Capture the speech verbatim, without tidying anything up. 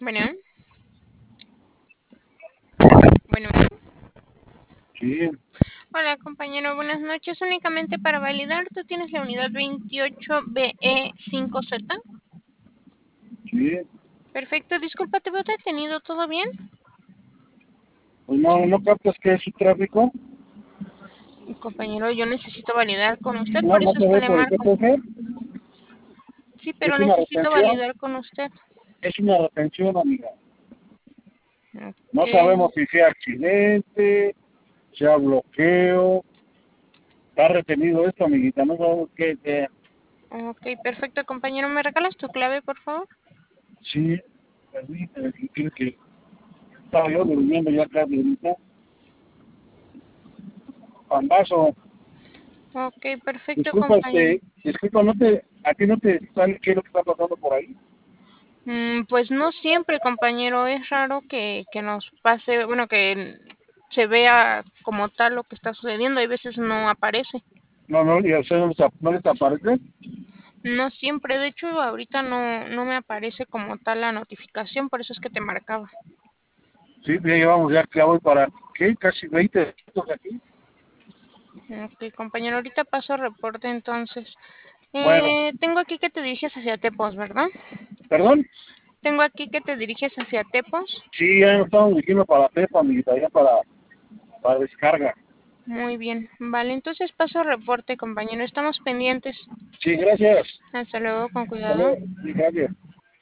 Bueno, bueno. Sí, Hola, compañero. Buenas noches. Únicamente para validar, tú tienes la unidad veintiocho B E cinco Z. sí. Perfecto. Disculpa, ¿te veo detenido? ¿Todo bien? Pues no, ¿no captas que es su tráfico? Compañero, yo necesito validar con usted, No, por no eso se es que ve le por el marco. G P S. Sí, pero Es una necesito retención, validar con usted. es una retención, amiga. No Ok. sabemos si sea accidente, sea bloqueo, está retenido esto, amiguita, no sabemos qué sea. Ok, perfecto, compañero. ¿Me regalas tu clave, por favor? Sí, permíteme, si quieres que estaba yo durmiendo ya casi ahorita. Pandazo, Ok, perfecto, disculpa, compañero. este, disculpa, no te, a ti no te sale qué es lo que está pasando por ahí. Mm, pues no siempre, compañero. Es raro que, que nos pase, bueno, que se vea como tal lo que está sucediendo. Hay veces no aparece. No, no, y a usted no les, ap- no les aparece. No siempre. De hecho, ahorita no, no me aparece como tal la notificación. Por eso es que te marcaba. Sí, ya llevamos ya, ya voy para, ¿qué? Casi veinte minutos aquí. Ok, compañero. Ahorita paso reporte entonces. Bueno, Eh, tengo aquí que te diriges hacia Tepos, ¿verdad? ¿perdón? Tengo aquí que te diriges hacia Tepos. Sí, ya nos estamos dirigiendo para Tepa, amiguita, ya para, para descarga. Muy bien. Vale, entonces paso reporte, compañero. Estamos pendientes. Sí, gracias. Hasta luego, con Hasta cuidado. luego. Sí, gracias.